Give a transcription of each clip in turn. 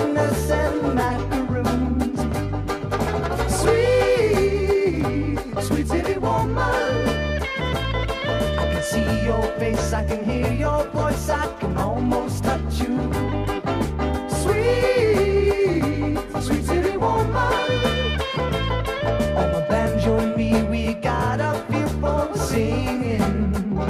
happiness and macaroons. Sweet, sweet city woman. I can see your face, I can hear your voice, I can almost touch you. Sweet, sweet city woman. On the banjo and me, we got a feel for singing.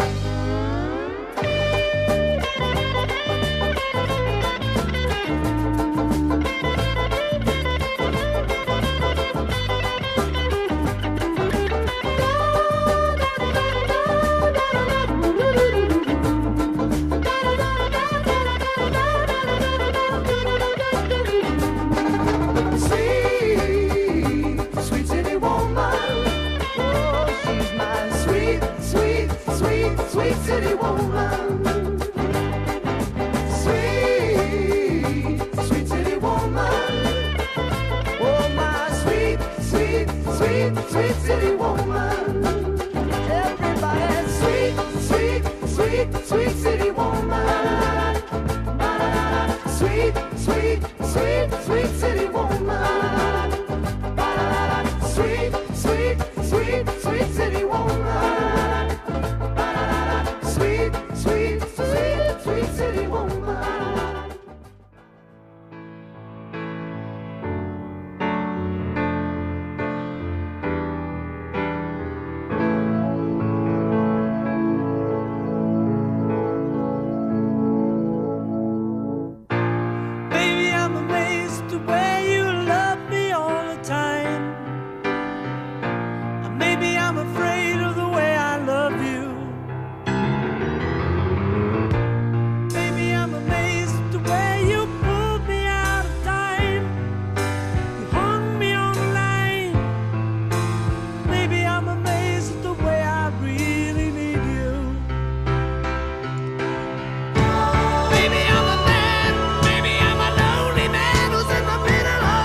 Sweet city woman, sweet, sweet city woman. Oh, my sweet, sweet, sweet, sweet city woman. Everybody, sweet, sweet, sweet, sweet city woman. Sweet, sweet, sweet, sweet city woman. Sweet, sweet, sweet, sweet city woman. Sweet, sweet, sweet, sweet city woman. Baby, I'm amazed the way you love me all the time. Maybe I'm afraid of the way I love you. I'm amazed at the way you pulled me out of time. You hung me on the line. Maybe I'm amazed at the way I really need you. Maybe I'm a man, maybe I'm a lonely man who's in the middle of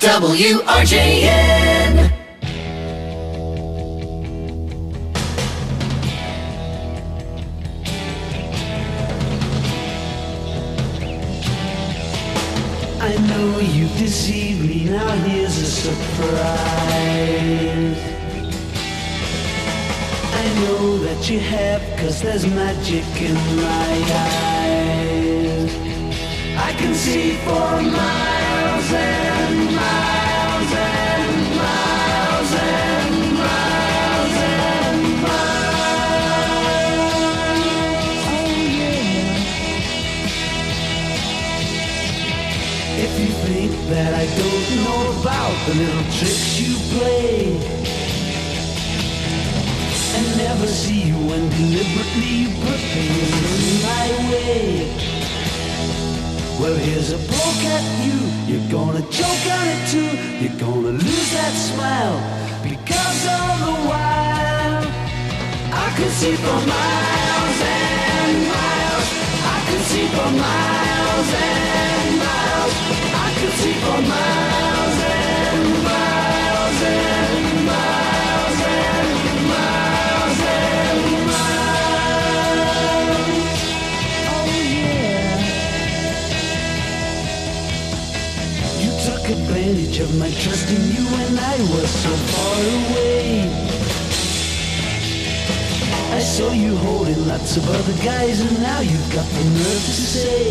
WRJN. I know you deceived me, now here's a surprise. I know that you have, 'cause there's magic in my eyes. I can see for miles and miles and miles and miles and miles. Oh yeah. If you think that I don't know about the little tricks you play and never see you when deliberately you put things in my way, well, here's a poke at you. You're gonna choke on it too. You're gonna lose that smile, because all the while I could see for miles and miles. I could see for miles and miles. I could see for miles and miles and miles and miles and miles. Oh yeah. You took advantage of my trust in you when I was so far away. I saw you holding lots of other guys, and now you've got the nerve to say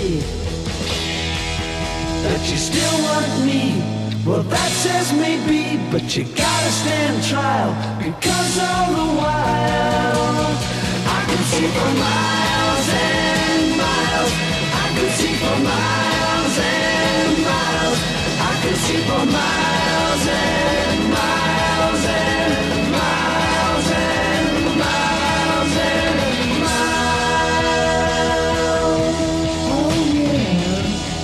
that you still want me. Well, that says maybe, but you gotta stand trial, because all the while I can see for miles and miles. I can see for miles and miles. I can see for miles and miles and miles and miles and miles. Oh yeah.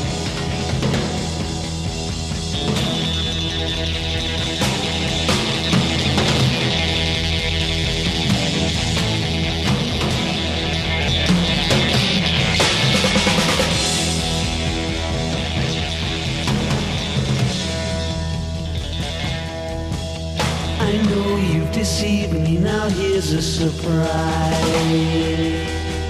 I know you've deceived me, now here's a surprise.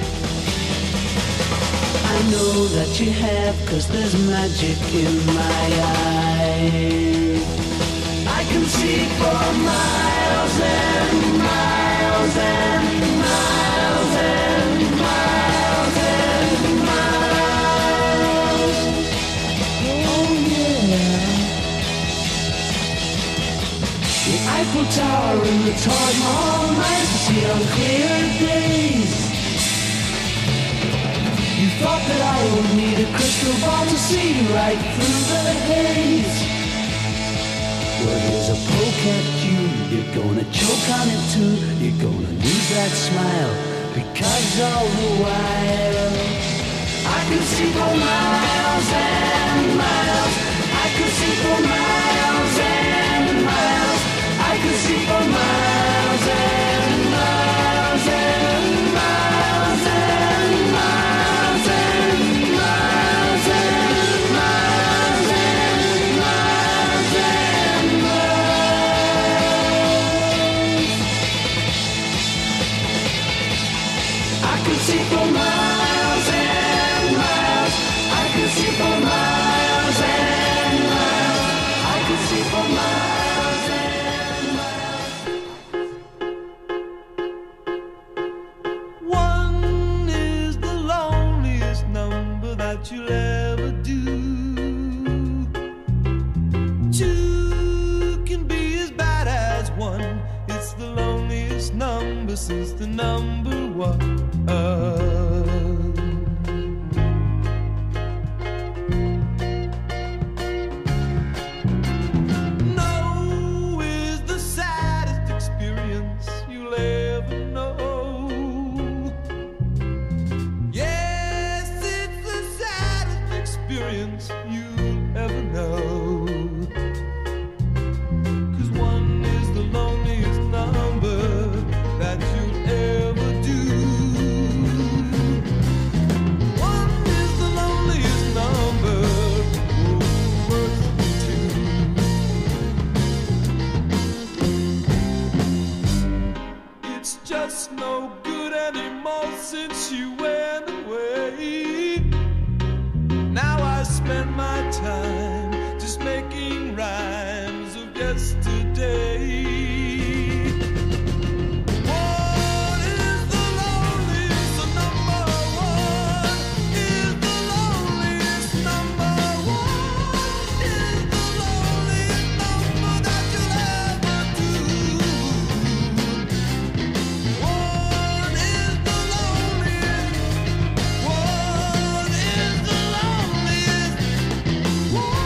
I know that you have, 'cause there's magic in my eyes. I can see for miles and miles and miles and miles and miles. Oh yeah. The Eiffel Tower and the Taj Mahal nights to see on clear days. You thought that I would need a crystal ball to see right through the haze. Well, here's a poke at you. You're gonna choke on it too. You're gonna lose that smile, because all the while I can see for miles and miles. I can see for miles and miles. I can see for miles and miles and miles and miles and miles and miles and miles and miles. I can see for miles and miles. I can see for miles and miles. I can see for miles and miles. One is the loneliest number that you'll ever do. Two can be as bad as one. It's the loneliest number since the number one. No is the saddest experience you'll ever know. Yes, it's the saddest experience you'll ever know. 'Cause one is the loneliest number that you'll ever do. One is the loneliest number, oh, worth two. time, just making rhymes of yesterday. One is the loneliest, the number one is the loneliest number. One is the loneliest number that you'll ever do. One is the loneliest. One is the loneliest. One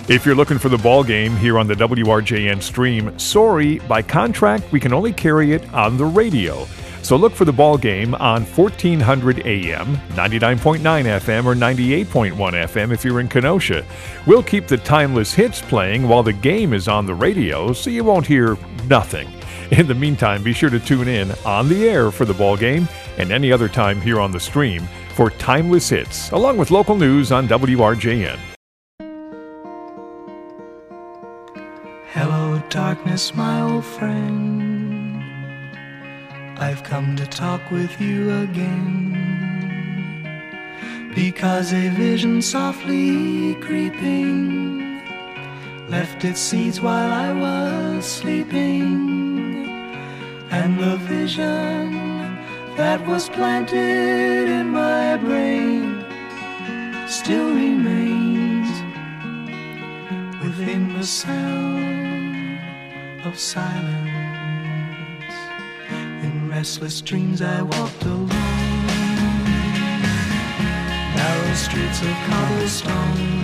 If you're looking for the ball game here on the WRJN stream, sorry, by contract, we can only carry it on the radio. So look for the ball game on 1400 AM, 99.9 FM, or 98.1 FM if you're in Kenosha. We'll keep the timeless hits playing while the game is on the radio, so you won't hear nothing. In the meantime, be sure to tune in on the air for the ball game and any other time here on the stream for timeless hits, along with local news on WRJN. Hello, darkness, my old friend. I've come to talk with you again, because a vision softly creeping left its seeds while I was sleeping, and the vision that was planted in my brain still remains within the sound of silence. In restless dreams I walked alone, narrow streets of cobblestone,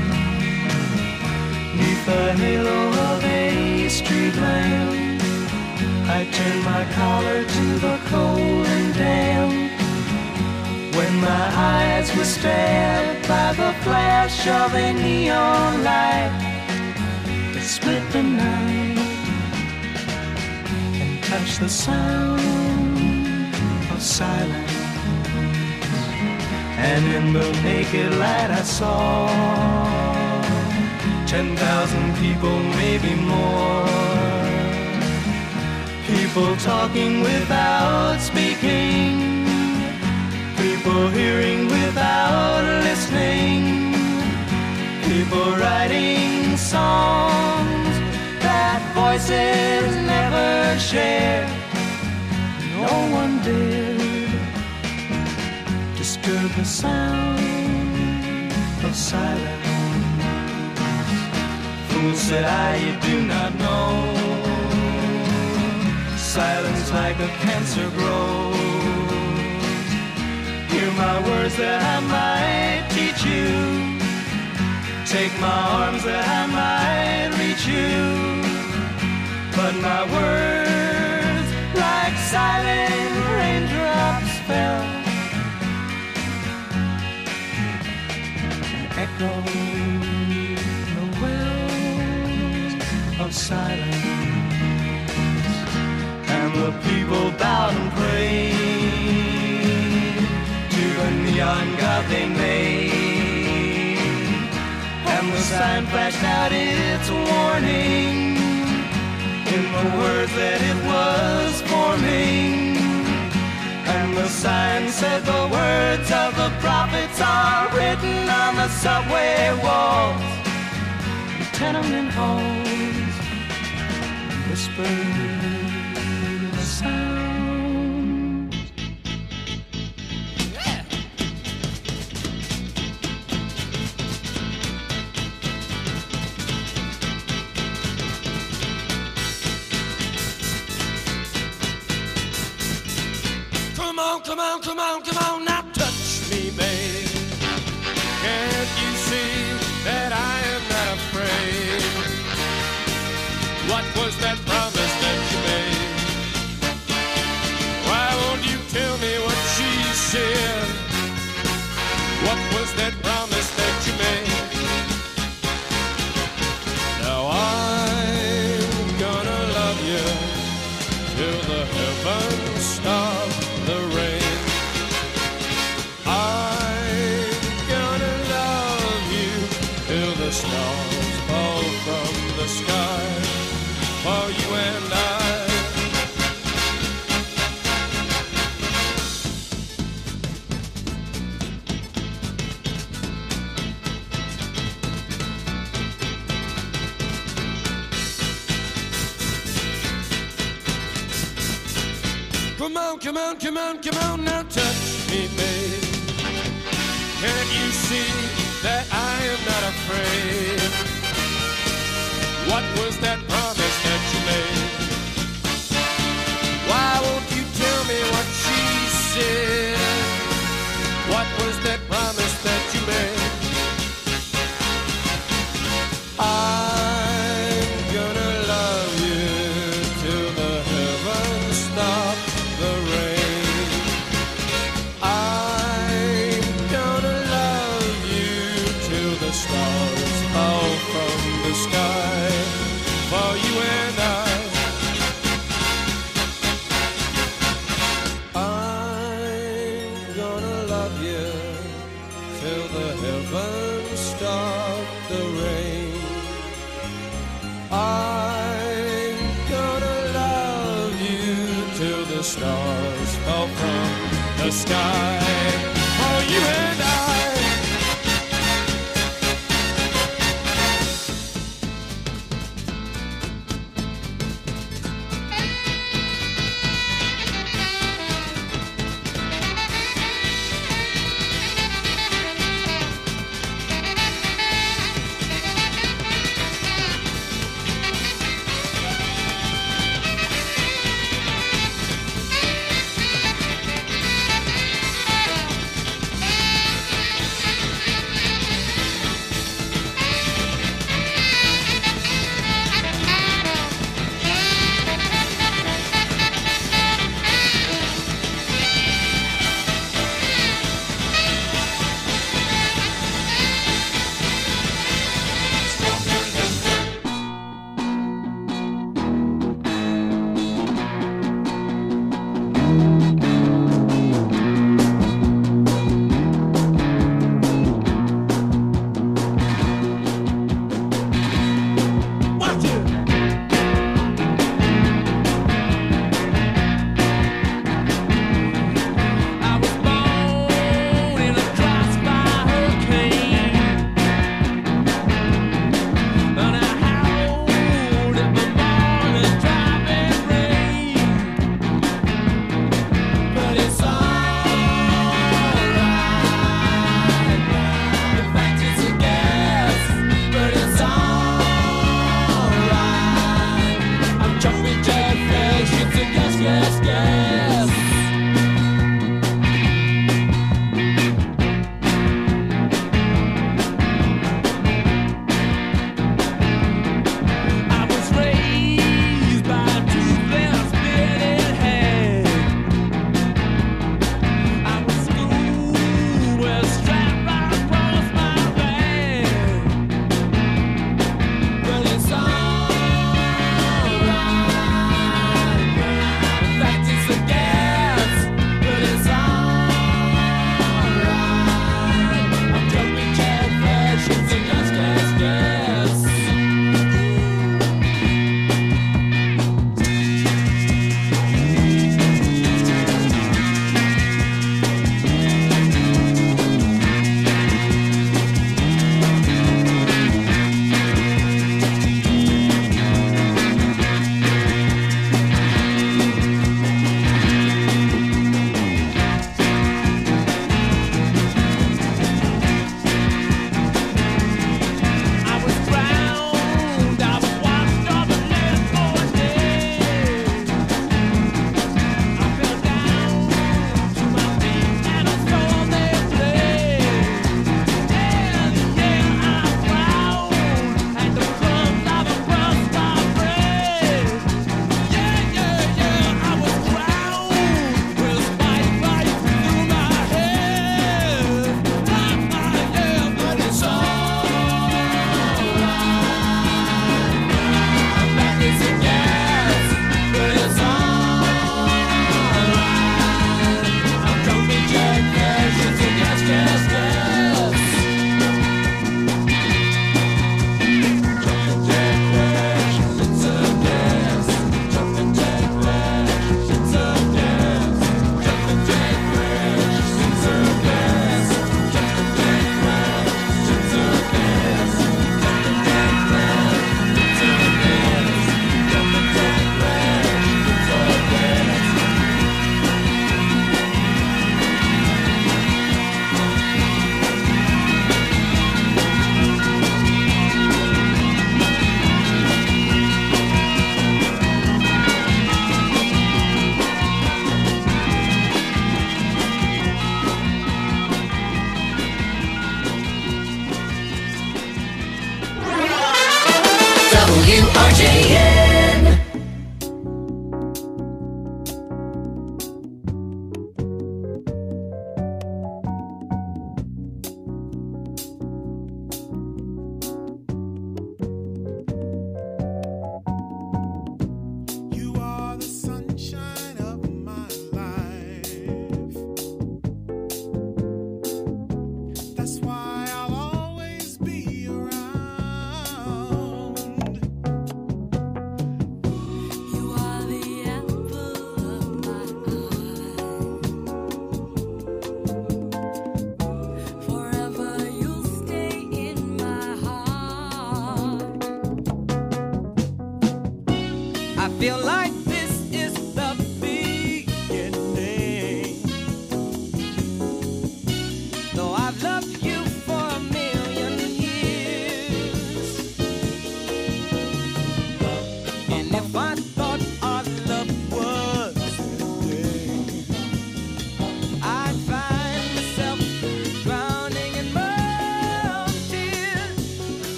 neath the halo of a street lamp. I turned my collar to the cold and damp, when my eyes were stabbed by the flash of a neon light that split the night and touched the sound of silence. And in the naked light I saw 10,000 people, maybe more, people talking without speaking, people hearing without listening, people writing songs that voices never shared. No one dared disturb the sound of silence. Fool, said I, you do not know, silence like a cancer grows. Hear my words that I might teach you, take my arms that I might reach you, but my words like silent raindrops fell, echoed the wells of silence. And the people bowed and prayed to the neon god they made, and the sign flashed out its warning in the words that it was forming. And the sign said the words of the prophets are written on the subway walls, the tenement halls, whispered the sound. Come on, come on, come on, come on, now touch me, babe. Can't you see that I am not afraid? What was that promise that you made? Why won't you tell me what she said? What was that promise that you made? Now I'm gonna love you till the heavens stop the rain. I'm gonna love you till the stars fall from the sky for you and I. Come on, come on, come on, come on, now touch me, babe. Can't you see that I am not afraid? What was that promise that you made? Why won't you tell me what she said? What was that promise that you made? the stars fell from the sky. Oh, you and I. WRJN. You are the sunshine of my life. That's why I'll always be around.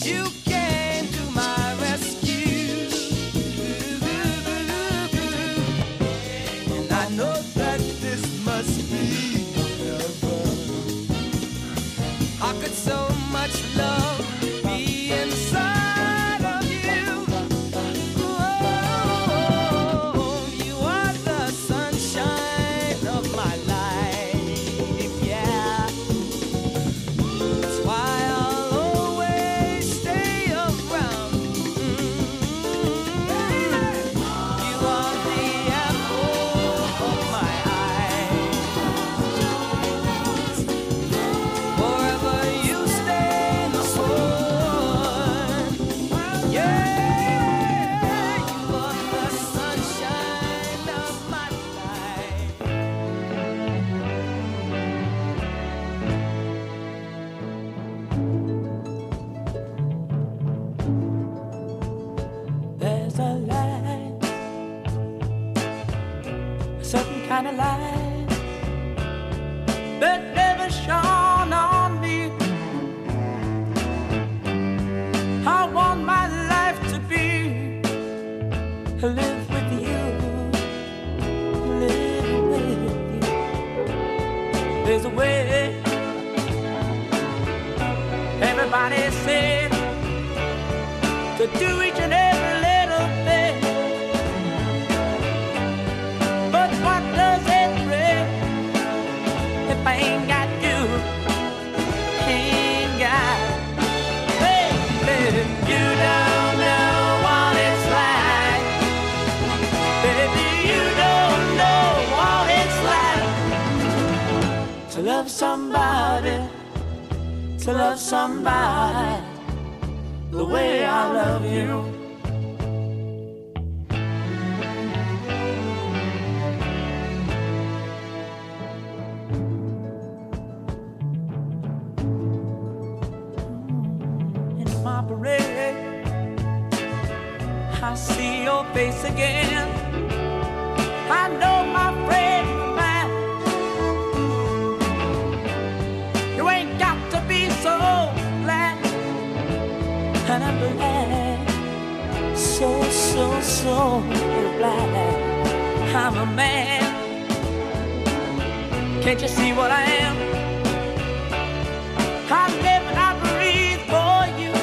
You came to my rescue, and I know that this must be heaven. How could so much love be inside of you? Oh, you are the sunshine of my life, yeah. That's why I'll always stay around. You are the apple of my eye. Forever you stay the sun. Yeah, you are the sunshine of my life. There's a light, a certain kind of light that never shone on me. I want my life to be live with you, live with you. There's a way. Everybody said to do each and every little thing, but what does it bring if I ain't got you? Ain't got, baby, you don't know what it's like. Baby, you don't know what it's like to love somebody, to love somebody the way I love you. In my parade, I see your face again. I know my friend of mine. You ain't got to be so glad. And I'm glad, so glad I'm a man. Can't you see what I am? I live and I breathe for you.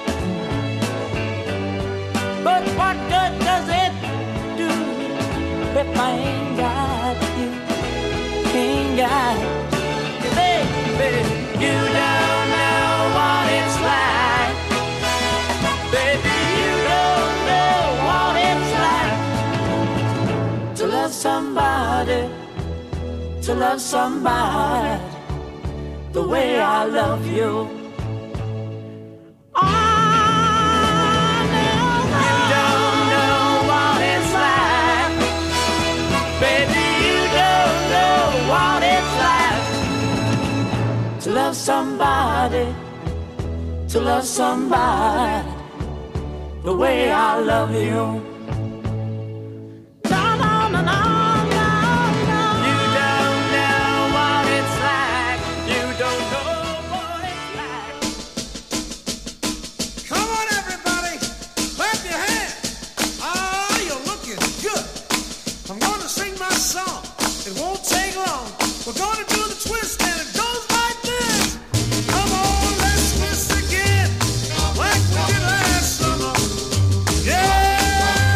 But what good does it do if I ain't got you? Ain't got you, baby. You don't know what it's like. Baby, you don't know what it's like to love somebody, to love somebody the way I love you. Oh, no, you don't know what it's like. Baby, you don't know what it's like to love somebody, to love somebody the way I love you. No, no, no, no, no, no. You don't know what it's like. You don't know what it's like. Come on, everybody, clap your hands. Ah, you're looking good. I'm gonna sing my song. It won't take long. We're gonna do the twist, and it goes like this. Come on, let's twist again, like we did last summer. Yeah.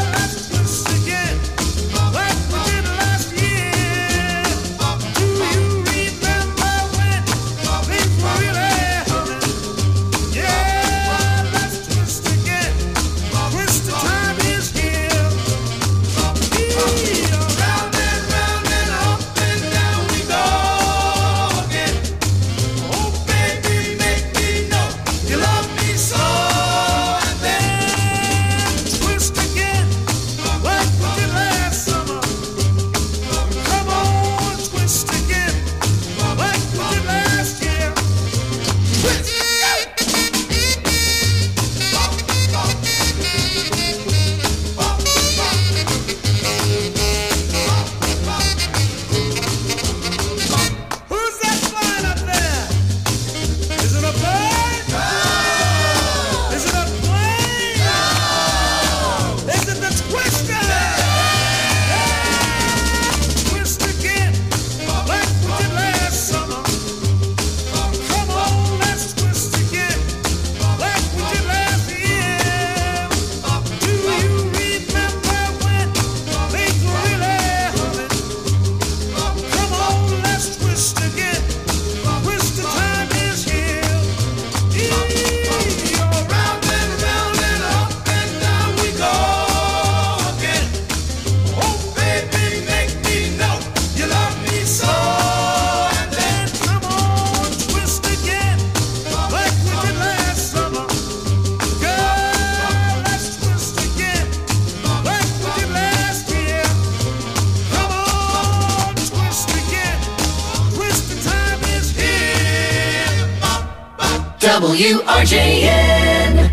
WRJN.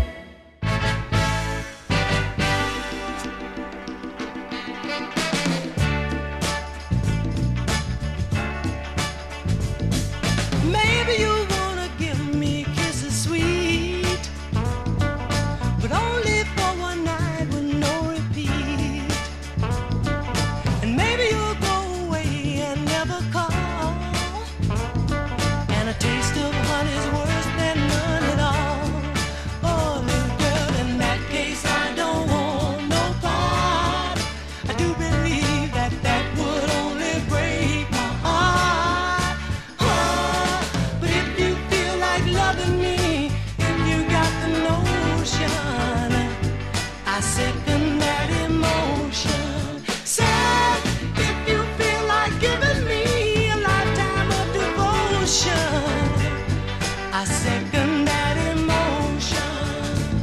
Maybe you wanna give me kisses sweet, but only for one night with no repeat. And maybe you'll go away and never call, and a taste of honey's worse than none at all. Oh, little girl, in that case I don't want no part. I do believe that that would only break my heart. Oh, but if you feel like loving me, if you got the notion, I second that emotion. Said, if you feel like giving me a lifetime of devotion, I second that emotion.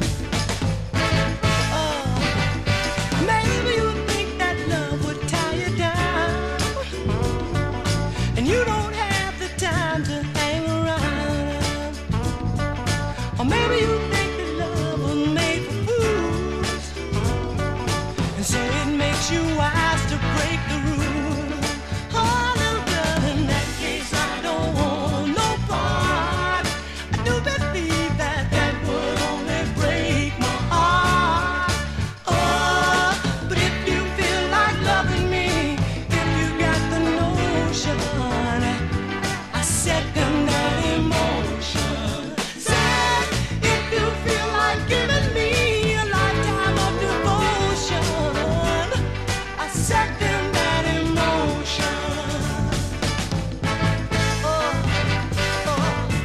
Oh, maybe you think that love would tie you down, and you don't have the time to hang around. Or maybe you think that love was made for fools, and so it makes you wise to break the rules. Oh, little girl, in that case I don't want no part. I do believe that that would only break my heart. Oh, but if you feel like loving me, if you got the notion, I second that emotion. Said, if you feel like giving me a lifetime of devotion, I second that emotion. Oh, oh,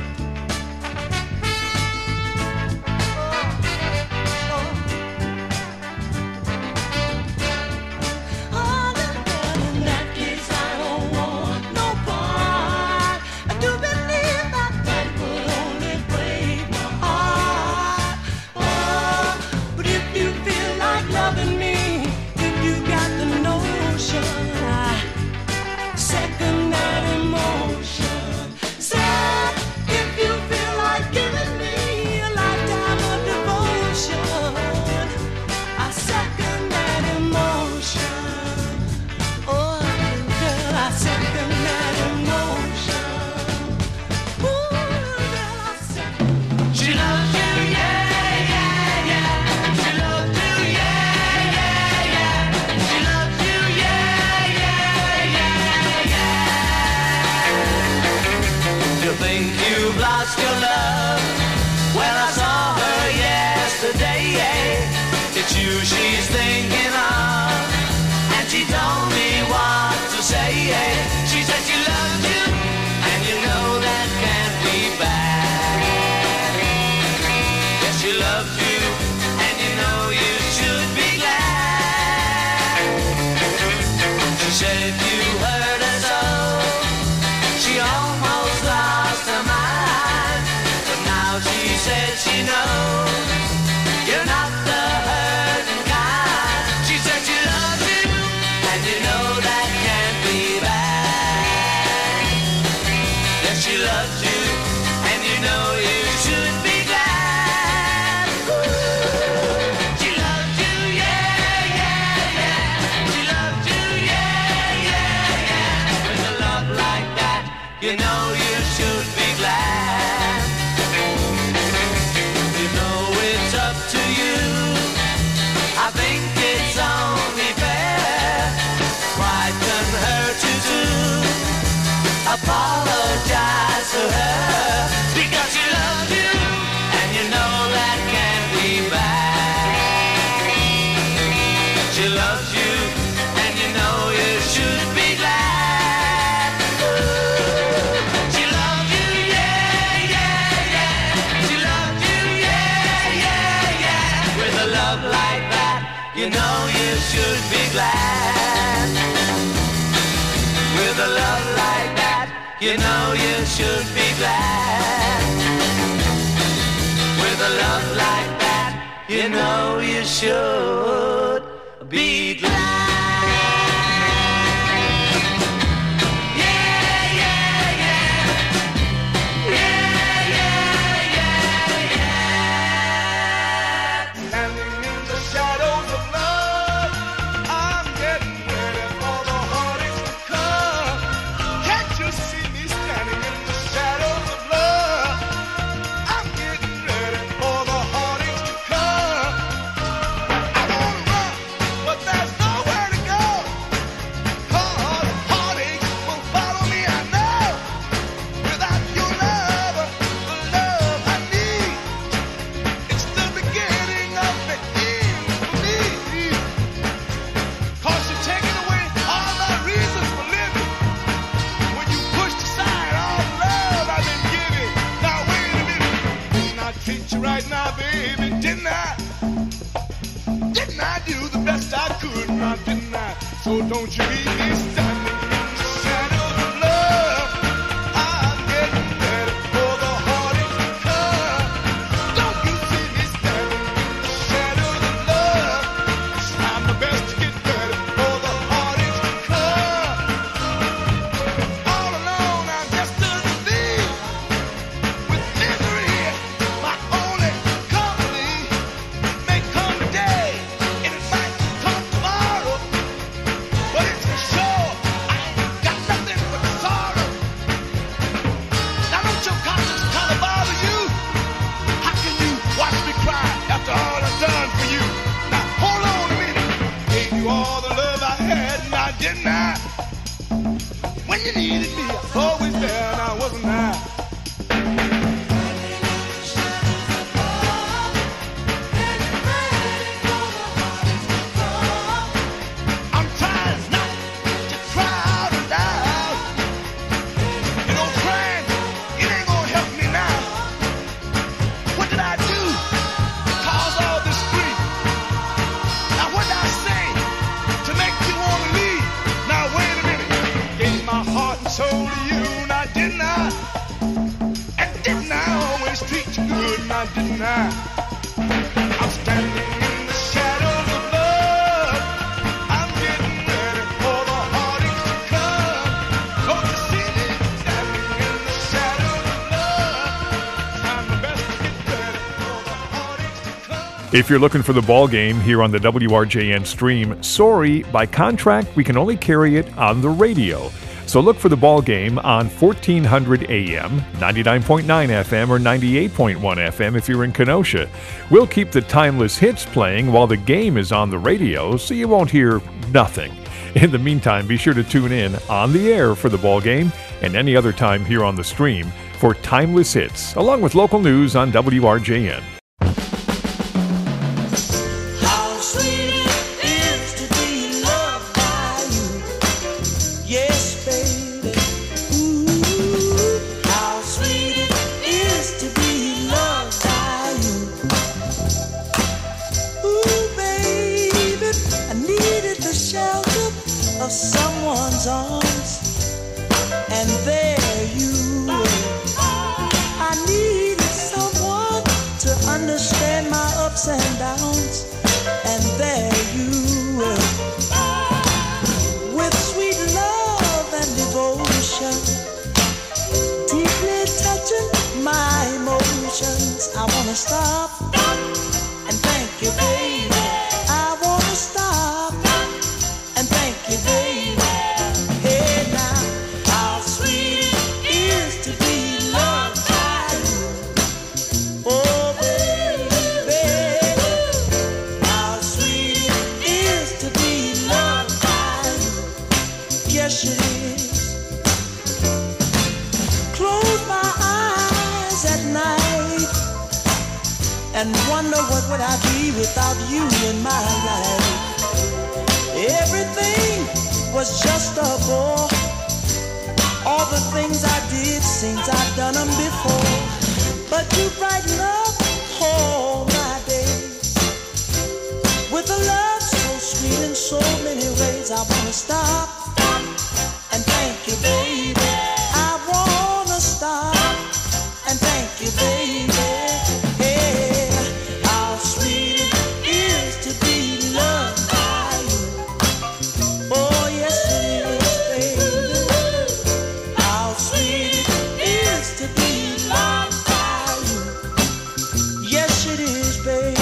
oh, little girl, in that case I don't want no part. I do believe that that would only break my heart. Oh, but if you feel like loving me, if you got the notion, I second that emotion. Said, if you feel like giving me a lifetime of devotion, I second that emotion. Oh, girl, I second that emotion. Ooh, girl, I second. She loves you, yeah, yeah, yeah. She loves you, yeah, yeah, yeah. She loves you, yeah, yeah, yeah, yeah. You think you've lost your love? Well, I saw her yesterday. It's you she's thinking of, and she told me what to say. She said she loves you, and you know that can't be bad. Yes, she loves you, and you know you should be glad. She said you hurt her so, she almost lost her mind. But now she says she knows you're not the hurting kind. She said she loves you, and you know that can't be bad. Yes, she loves you, and you know you should be glad. She loves you, yeah, yeah, yeah. She loves you, yeah, yeah, yeah. With a love like that, you know you should be glad. You know it's up to you. I think it's only fair. Why couldn't hurt you too? Apologize to her, because she loves you, and you know that can't be bad. She loves you, and you know you should be glad. She loves you, yeah, yeah, yeah. She loves you, yeah, yeah, yeah. With a love like that, you know you should be glad. With a love like that, you know you should be glad. With a love like that, you know you should be glad. Yeah, yeah, yeah. Yeah, yeah, yeah. treat you right now, baby? Didn't I? Didn't I do the best I could? Now, didn't I? So don't you leave me standing in the shadows of love. I'm getting ready for the heartache to come. Don't you see me standing in the shadows of love? I'm the best to get ready for the heartache to come. All alone, I'm just a thief with misery. My only company may come today, and it might come tomorrow. But it's for sure I ain't got nothing but sorrow. Now don't your conscience kind of bother you? How can you watch me cry after all I've done for you? Now hold on a minute. Gave you all the love I had, now didn't I? When you needed me, I was always there, now wasn't I? I'm trying not to cry out loud. You know, crying, it ain't gonna help me now. What did I do to cause all this grief? Now what did I say to make you want to leave? Now wait a minute. Gave my heart and soul to you, now didn't I? And didn't I always treat you good, now didn't I? I'm standing in the shadows of love. I'm getting ready for the heartache to come. Don't you see me standing in the shadows of love? I'm the best to get ready for the heartache to come. If you're looking for the ball game here on the WRJN stream, sorry, by contract, we can only carry it on the radio. So look for the ball game on 1400 AM, 99.9 FM, or 98.1 FM if you're in Kenosha. We'll keep the timeless hits playing while the game is on the radio, so you won't hear nothing. In the meantime, be sure to tune in on the air for the ball game and any other time here on the stream for timeless hits, along with local news on WRJN. How sweet it is to be loved by you. Yes, baby. Ooh, how sweet it is to be loved by you. Ooh, baby, I needed the shelter of someone's arms, and there you were. I needed someone to understand my ups and downs, and there you were. With sweet love and devotion, deeply touching my emotions. I wanna stop and thank you, baby. I wanna stop and thank you, baby. Hey now, how sweet it is to be loved by you. Oh, baby, how sweet it is to be loved by you. Yes, it is. Close my eyes at night and wonder what would I be without you in my life. Everything was just a bore. All the things I did seems I've done them before. But you brighten up all my days with a love so sweet in so many ways. I wanna stop and thank you, baby. I wanna stop and thank you, baby. Hey, how sweet it is to be loved by you. Oh, yes it is, baby. How sweet it is to be loved by you. Yes it is, baby.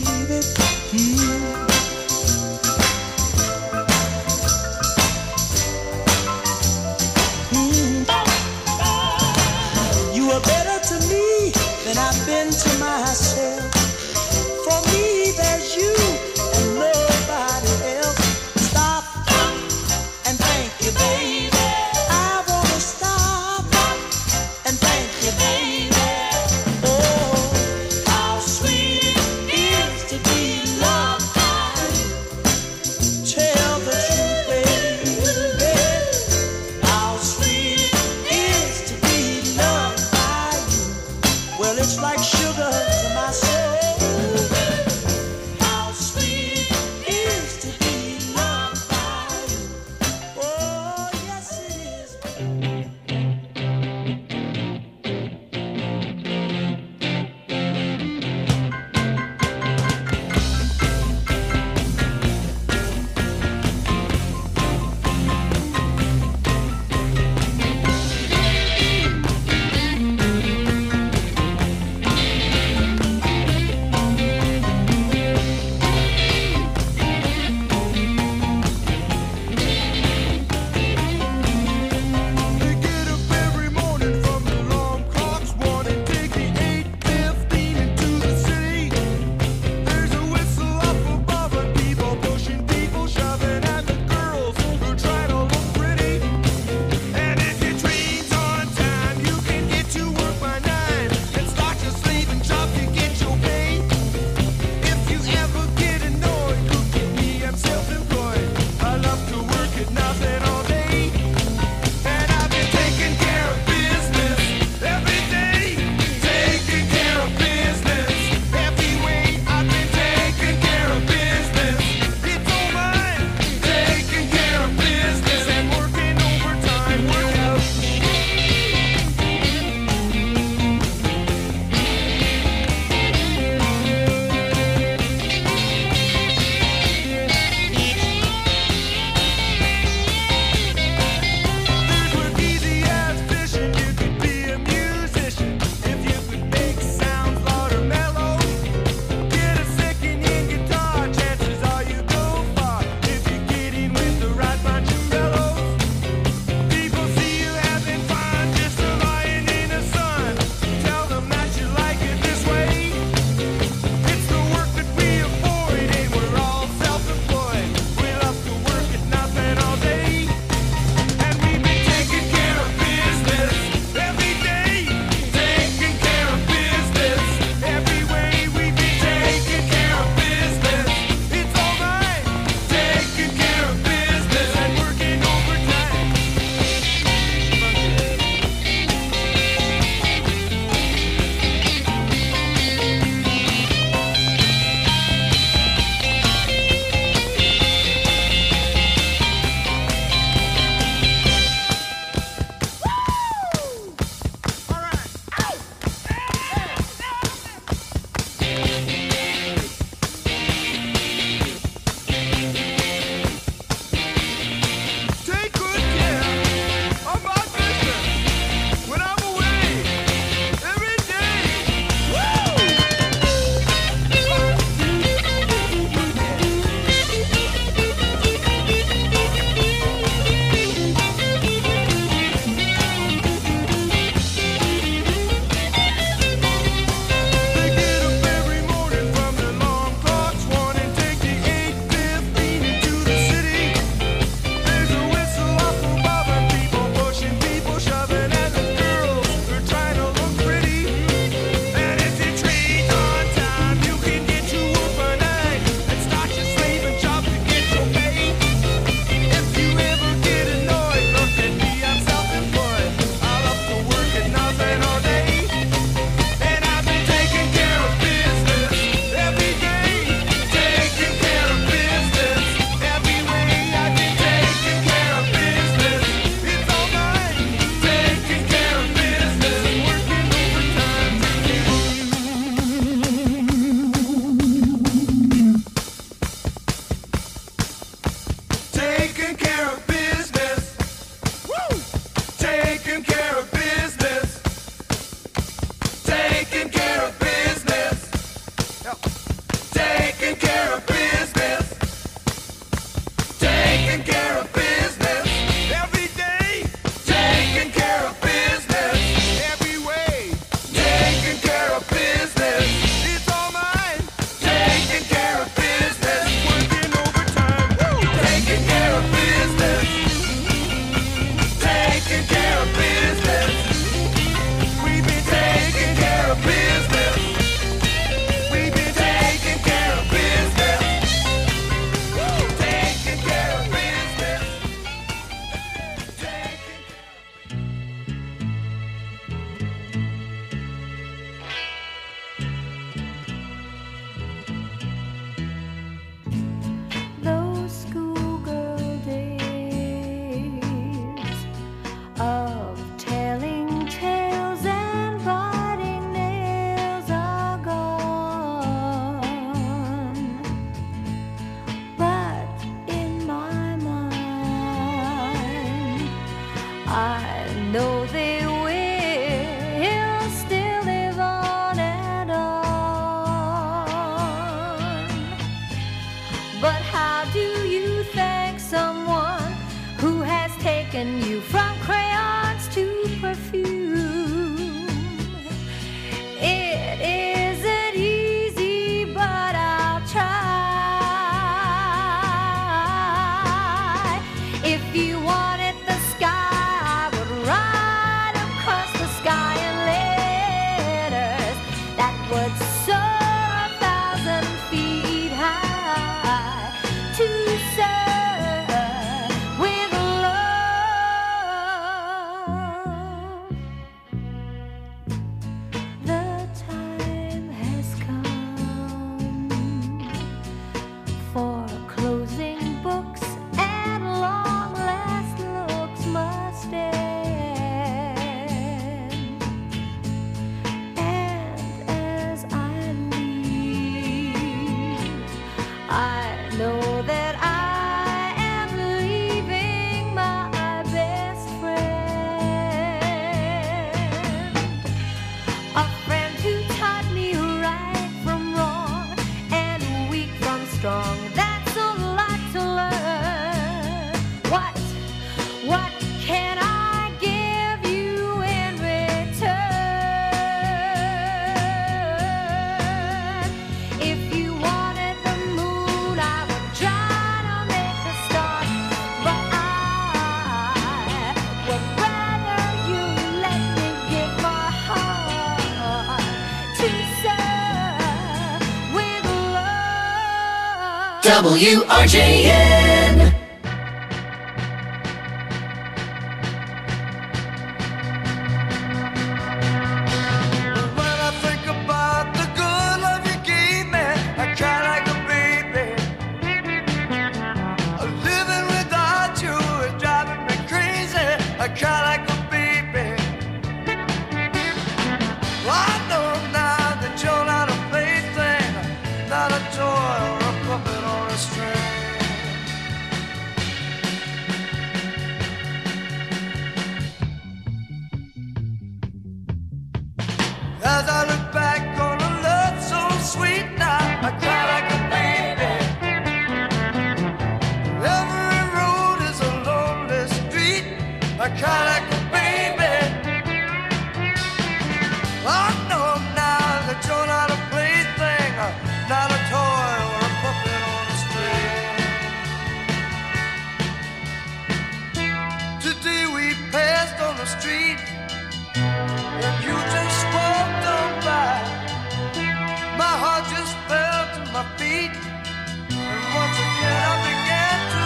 You are better to me than I've been to myself. For me, there's you and nobody else. Stop and thank you, baby. I wanna stop and thank you, baby. Oh, how sweet it is to be loved by you. Tell the truth, baby. How sweet it is to be loved by you. Well, it's like sugar to my soul. How sweet it is to be loved by you. Oh, yes, it is. would soar 1,000 feet high to serve with love. The time has come for closing books, and long last looks must end. And as I leave, I know that I am leaving my best friend, a friend who taught me right from wrong and weak from strong. That's a lot to learn. What can I give you in return? If you wanted the moon, I would try to make a start, but I would rather you let me give my heart to serve with love. WRJN. When I think about the good love you gave me, I cry like a baby. Living without you is driving me crazy. I cry like a baby. I know now that you're not a plaything, not a toy or a puppet or a string. As I look back on a love so sweet now, I cry like a baby. Every road is a lonely street, I cry like a baby. I know now that you're not a plaything, not a toy or a puppet on a string. Today we passed on the street, and you just walked on by. My heart just fell to my feet, and once again I began to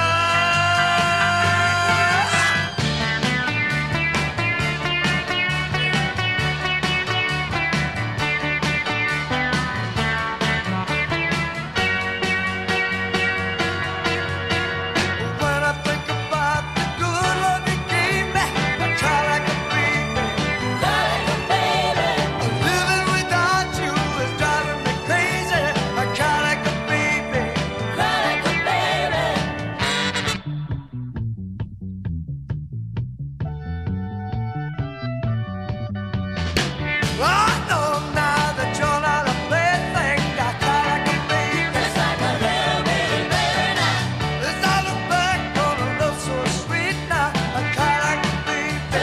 When I think about the good love you gave me, I cry like a baby. Living without you is driving me crazy. I cry like a baby. I know now that you're not a plaything. I cry like a baby. As I look back on a love so sweet now, I cry like a baby.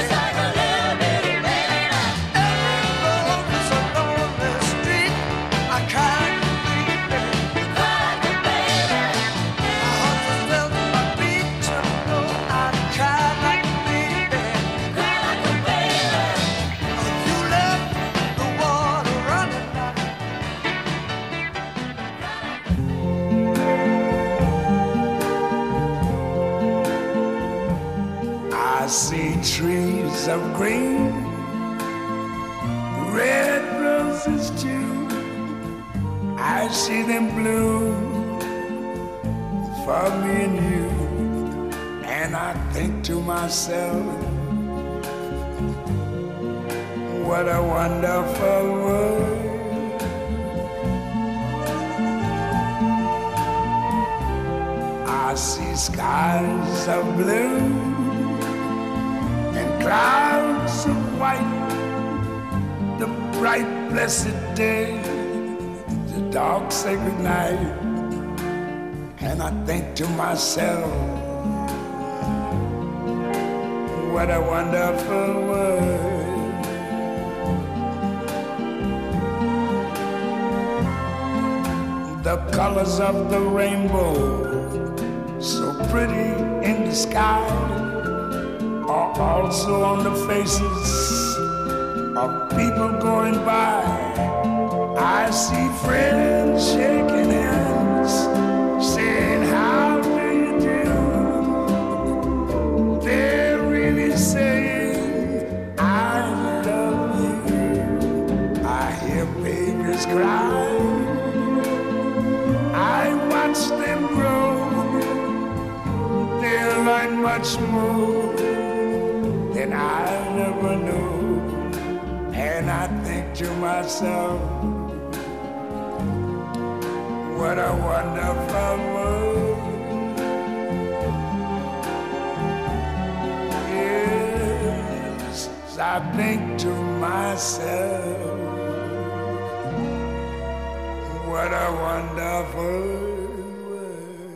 Every road is a lonely street. I cry like a baby. My heart just fell to my feet. You know I cry like a baby. You left the water running now. I see trees of green, red roses too. I see them bloom for me and you. And I think to myself, what a wonderful world. I see skies of blue and clouds of white, the bright blessed day, the dark sacred night. And I think to myself, what a wonderful world. The colors of the rainbow, so pretty in the sky, are also on the faces of people going by. I see friends shaking hands, saying, how do you do? They're really saying, I love you. I hear babies cry. I watch them grow. They learn much more than I never knew. And I think to myself, what a wonderful world. Yes, I think to myself, what a wonderful